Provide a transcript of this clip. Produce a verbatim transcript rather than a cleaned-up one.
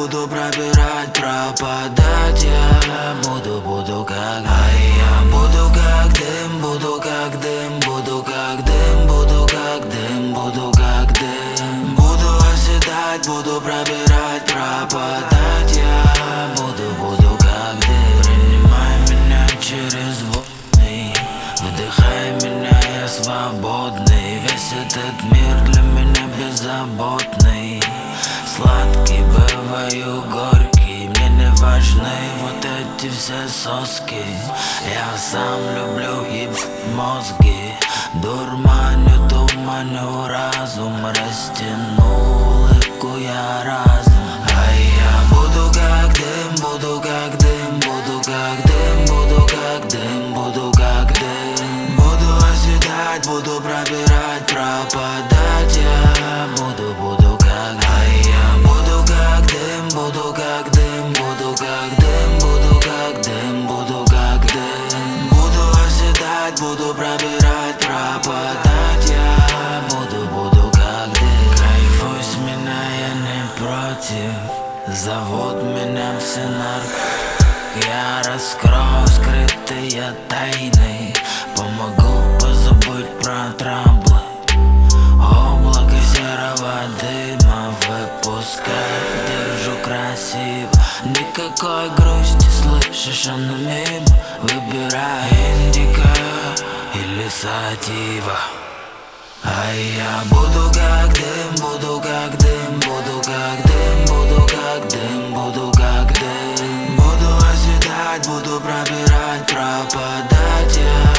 буду пробирать, пропадать. Я буду, буду как, а я буду как дым, буду как дым, буду как дым, буду как дым, буду как дым. Буду оседать, буду пробирать, пропадать. Я буду, буду как дым. Принимай меня через волны, выдыхай меня, я свободный. Весь этот мир для меня беззаботный. Сладкий, бываю горький, мне не важны вот эти все соски. Я сам люблю ебать мозги, дурманю, туманю разум, растяну улыбку я разум. А я буду как дым, буду как дым, буду как дым, буду как дым, буду как дым. Буду оседать, буду пробирать, пропадать. Я буду, буду как, а я буду как дым, буду как дым, буду как дым, буду как дым, буду как дым. Буду оседать, буду пробирать, пропадать. Я буду, буду как дым. Кайфуй с меня, я не против, зовут меня все нарк. Я раскрою скрытые тайны, помогу позабыть про трамблы. Облако серого дыма выпускай, держу красиво. Никакой грусти, слышишь, она мимо. Выбирай индиго или сатива. А я буду как дым, буду как дым, буду как дым, буду как дым, буду как дым. Буду оседать, буду пробирать, пропадать. Я